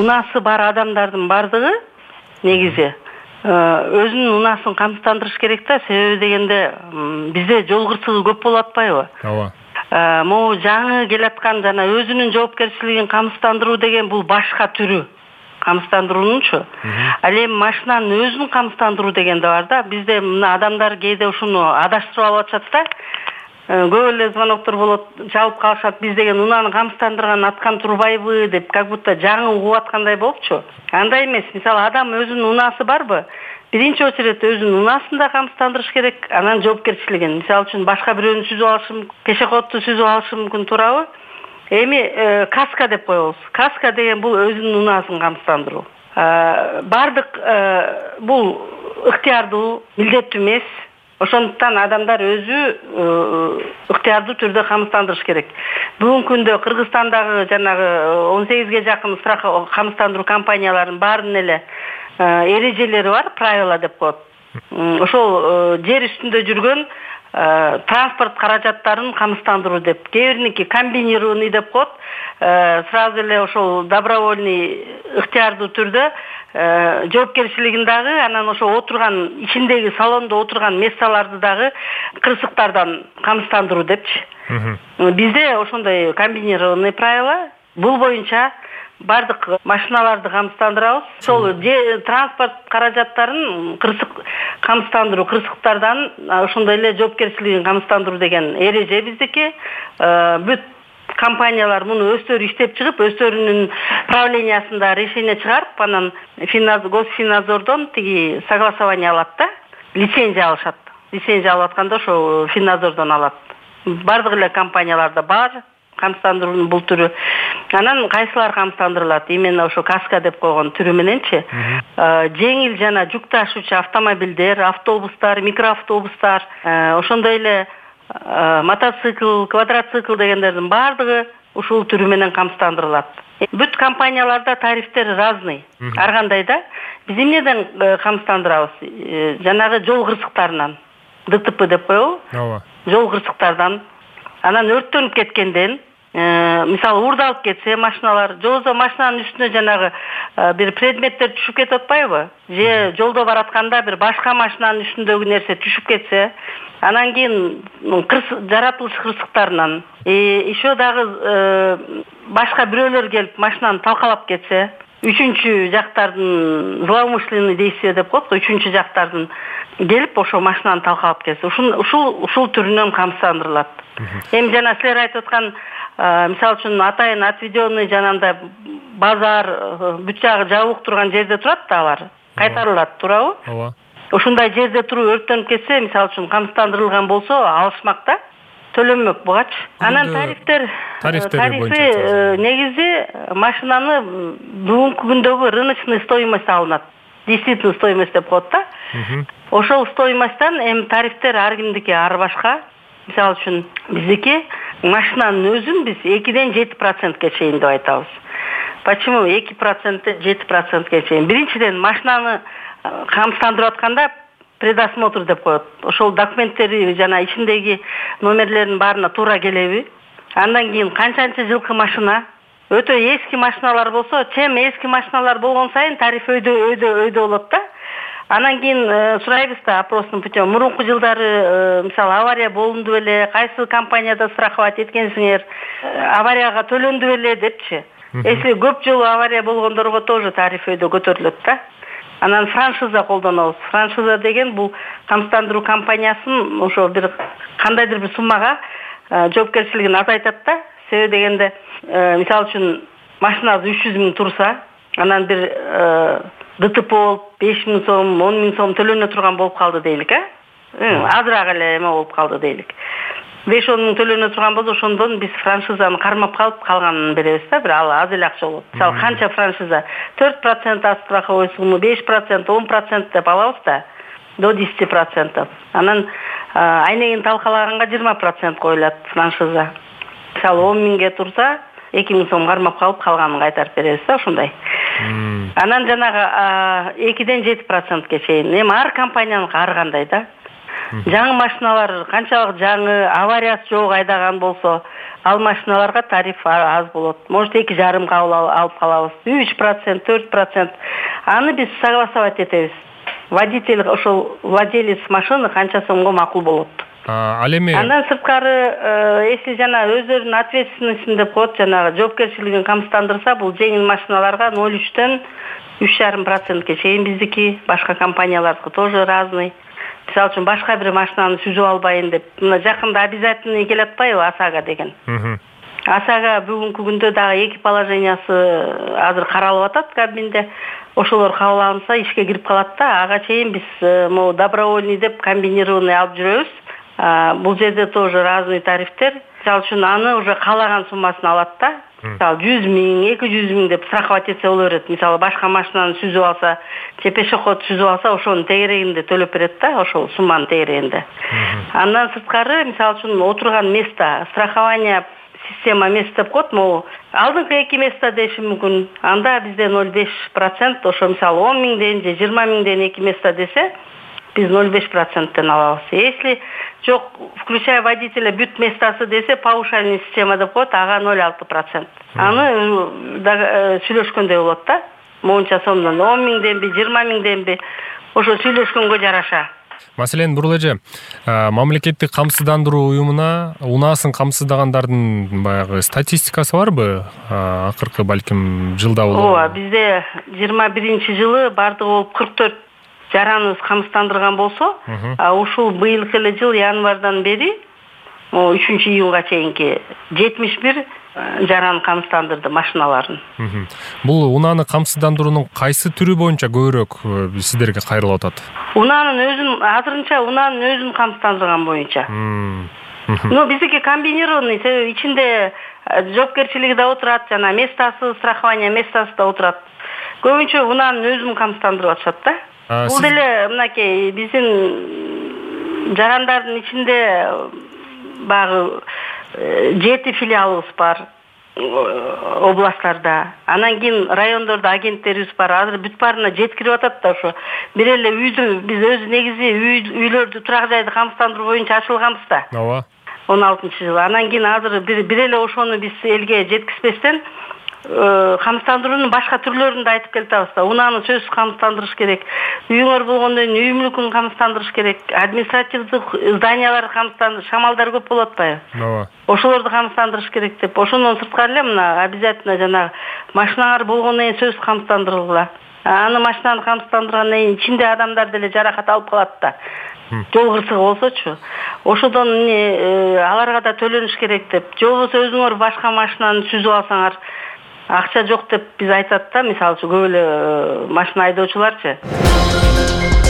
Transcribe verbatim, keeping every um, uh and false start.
унасы бар адамдардын бардыгы негизи өзүнүн унасын камсыздандырыш керек да. Себеби дегенде бизде жол кырсыгы көп болуп атпайбы? Ооба. Могу жаңы келаткан жана өзүнүн жоопкерчилигин камсыздандыруу деген бул башка түрү камсыздандыруунунчу. Ал эми машинанын өзүн камсыздандыруу деген да бар да. Бизде мына адамдар кээде ушуну адаштырып алып атышат да. Көп эле звоноктор болот, чалып калышат. Биз деген унаны камсыздандырган аткан турбайбы деп, как будто жаңы угуп аткандай болупчу. Андай эмес. Мисалы адам өзүнүн унасы барбы? Биринчи очередь өзүнүн унасын да камсыздандырыш керек, анан жоопкерчилигин. Мисалы үчүн башка бирөөнү сүзүп алышы мүмкүн, пешеходду сүзүп алышы мүмкүн, туурабы? Эми каска деп коебуз. Каска деген бул өзүнүн унасын камсыздандыруу. Бардык бул ыктыярдуу, милдеттүү эмес. Ошондуктан адамдар өзү ыктыярдуу түрдө камсыздандырыш керек. Бүгүнкү күндө Кыргызстандагы жанагы он сегизге жакын камсыздандыруу компанияларынын баарынын эле эрежелери бар, правила деп коет. Ошол жер үстүндө жүргөн транспорт каражаттарын камсыздандыруу деп. Кээ бириники комбинированный деп коет. Сразу эле ошол добровольный ыктыярдуу түрдө жоопкерчилигин дагы, анан ошо отурган ичиндеги салондо отурган месталарды дагы кырсыктардан камсыздандыруу депчи. Бизде ошондой комбинированный правила. Бул боюнча бардык машиналарды камсыздандырабыз. Ошол транспорт каражаттарын кырсык камсыздандыруу, кырсыктардан ошондой эле жоопкерчилигин камсыздандыруу деген эреже биздики. Бүт компаниялар муну өздөрү иштеп чыгып, өздөрүнүн правлениясында решение чыгарып, анан Госфиннадзордон тиги согласование алат да, лицензия алышат. Лицензия алып атканда ошо Финнадзордон алат. Бардык эле компанияларда бар камсыздандыруунун бул түрү. Анан кайсылар камсыздандырылат? Именно ошо каска деп койгон түрү мененчи. Жеңил жана жүк ташуучу автомобилдер, автобустар, микроавтобустар, ошондой эле мотоцикл, квадроцикл дегендердин бардыгы ушул түрү менен камсыздандырылат. Бүт компанияларда тарифтер разный. Ар кандай да. Биз эмнеден камсыздандырабыз? Жанагы жол кырсыктарынан. ДТП деп коебу? Ооба. Жол кырсыктардан. Анан өрттөнүп кеткенден, мисалы уурдалып кетсе машиналар, же болбосо машинанын үстүнө жанагы бир предметтер түшүп кетип атпайбы? Же жолдо баратканда бир башка машинанын үстүндөгү нерсе түшүп кетсе, анан кийин жаратылыш кырсыктарынан, еще дагы башка бирөөлөр келип машинаны талкалап кетсе, үчүнчү жактардын злоумышленный действие деп коет го, үчүнчү жактардын келип ошо машинаны талкалап кетсе, ушул ушул ушул түрүнөн камсыздандырылат. Эми жана силер айтып аткан, мисалы үчүн атайын отведенный жанагындай базар, бүт жагы жабык турган жерде турат да алар, кайтарылат, туурабы? Ооба. Ушундай жерде туруп өрттөнүп кетсе, мисалы үчүн камсыздандырылган болсо, алышмак да, төлөнмөк бугачы. Анан тарифтер, тарифи негизи машинаны бүгүнкү күндөгү рыночный стоимость алынат. Действительно стоимость деп коет да. Ошол стоимосттан эми тарифтер ар кимдики ар башка. Мисалы үчүн биздики машинанын өзүн биз экиден жети процентке чейин деп айтабыз. Почему эки проценттен жети процентке чейин? Биринчиден машинаны камсыздандырып атканда предосмотр деп коет. Ошол документтери жана ичиндеги номерлердин баарына туура келеби? Андан кийин канчанчы жылкы машина? Өтө эски машиналар болсо, чем эски машиналар болгон сайын тариф өйдө өйдө өйдө болот да. Анан кийин сурайбыз да опросный путем. Мурунку жылдары мисалы авария болунду беле, кайсы компанияда страховать эткенсиңер, аварияга төлөндү беле депчи. Если көп жолу авария болгондорго тоже тариф өйдө көтөрүлөт да. Анан франшиза колдонобуз. Франшиза деген бул камсыздандыруу компаниясын ошо бир кандайдыр бир суммага жоопкерчилигин азайтат да. Себеби дегенде, мисалы үчүн машинасы үч жүз миң турса, анан бир ДТП болуп беш миң сом, он миң сом төлөнө турган болуп калды дейлик, э? Азыраак эле эме болуп калды дейлик. беш он миң төлөнө турган болсо, ошондон биз франшизаны кармап калып калганын беребиз да, бир ал аз эле акча болот. Мисалы канча франшиза төрт процент от страховой суммы, беш процент, он процент деп алабыз да, до десяти процентов. Анан айнегин талкалаганга жыйырма процент коюлат франшиза. Мисалы он миңге турса, эки миң сом кармап калып калганын кайтарып беребиз да, ушундай. Анан жанагы экиден жети процентке чейин. Эми ар компаниянын ар кандай да. Жаңы машиналар канчалык жаңы, авариясы жок айдаган болсо, ал машиналарга тариф аз болот. Может эки жарымга алып калабыз. үч процент, төрт процент. Аны биз согласовать этебиз. Водитель, ошол владелец машины канча сомго макул болот. Ал эми андан сырткары, если жана өздөрүнүн ответственностун деп коет, жанагы жоопкерчилигин камсыздандырса, бул жеңил машиналарга ноль үчтөн үч жарым процентке чейин биздики, башка компаниялардыкы тоже разный. Мисалы үчүн башка бир машинаны сүзүп албайын деп, мына жакында обязательно келип атпайбы ОСАГО деген. ОСАГО бүгүнкү күндө дагы эки положениясы азыр каралып атат Кабминде. Ошолор кабыл алынса ишке кирип калат да, ага чейин биз могу добровольный деп комбинированный алып жүрөбүз. Бул жерде тоже разный тарифтер. Мисалы үчүн аны уже каалаган суммасын алат да. Мисалы жүз миң, эки жүз миң деп страховать этсе боло берет. Мисалы башка машинаны сүзүп алса, же пешеход сүзүп алса, ошонун тегерегинде төлөп берет да, ошол сумманын тегерегинде. Андан сырткары, мисалы үчүн отурган место, страхование система место деп коет, могу алдыңкы эки место деши мүмкүн. Анда бизде ноль беш процент, ошо мисалы он миңден же жыйырма миңден эки место десе, биз ноль беш проценттен алабыз. Если жок, включая водителя бүт местасы десе, паушальный система деп коет, ага ноль алты процент. Аны сүйлөшкөндөй болот да. Моунча сомдон он миңденби, жыйырма миңденби, ошо сүйлөшкөнгө жараша. Маселен, Бурул эже, мамлекеттик камсыздандыруу уюмуна унаасын камсыздагандардын баягы статистикасы барбы? Акыркы балким жылда болот. Ооба, бизде жыйырма биринчи жылы бардыгы болуп кырк төрт жараныбыз камсыздандырган болсо, ушул быйылкы эле жыл январдан бери үчүнчү июнга чейинки жетимиш бир жаран камсыздандырды машиналарын. Бул унааны камсыздандыруунун кайсы түрү боюнча көбүрөөк сиздерге кайрылып атат? Унаанын өзүн, азырынча унаанын өзүн камсыздандырган боюнча. Ну, биздики комбинированный, себеби ичинде жоопкерчилиги да отурат, жана местасы, страхование местасы да отурат. Көбүнчө унаанын өзүн камсыздандырып атышат да. Бул деле мынакей биздин жарандардын ичинде багы жети филиалыбыз бар областтарда. Анан кийин райондордо агенттерибиз бар. Азыр бүт баарына жеткирип атат да ошо. Бир эле үйдү биз өзү негизи үйлөрдү, турак жайды камсыздандыруу боюнча ачылганбыз да. Ооба. он алтынчы жылы. Анан кийин азыр бир эле ошону биз элге жеткизбестен камсыздандыруунун башка түрлөрүн да айтып келатабыз да. Унааны сөзсүз камсыздандырыш керек. Үйүңөр болгондон кийин үй мүлкүн камсыздандырыш керек. Административдик зданияларды камсыздандырыш, шамалдар көп болот атпайбы? Ооба. Ошолорду камсыздандырыш керек деп. Ошондон сырткары эле мына обязательно жанагы машинаңар болгондон кийин сөзсүз камсыздандырылгыла. Аны машинаны камсыздандыргандан кийин ичинде адамдар деле жаракат алып калат да. Жол кырсыгы болсочу. Ошодон аларга да төлөнүш керек деп. Же болбосо өзүңөр башка машинаны сүзүп алсаңар, акча жок деп биз айтат да, мисалы үчүн көп эле машина айдоочуларчы.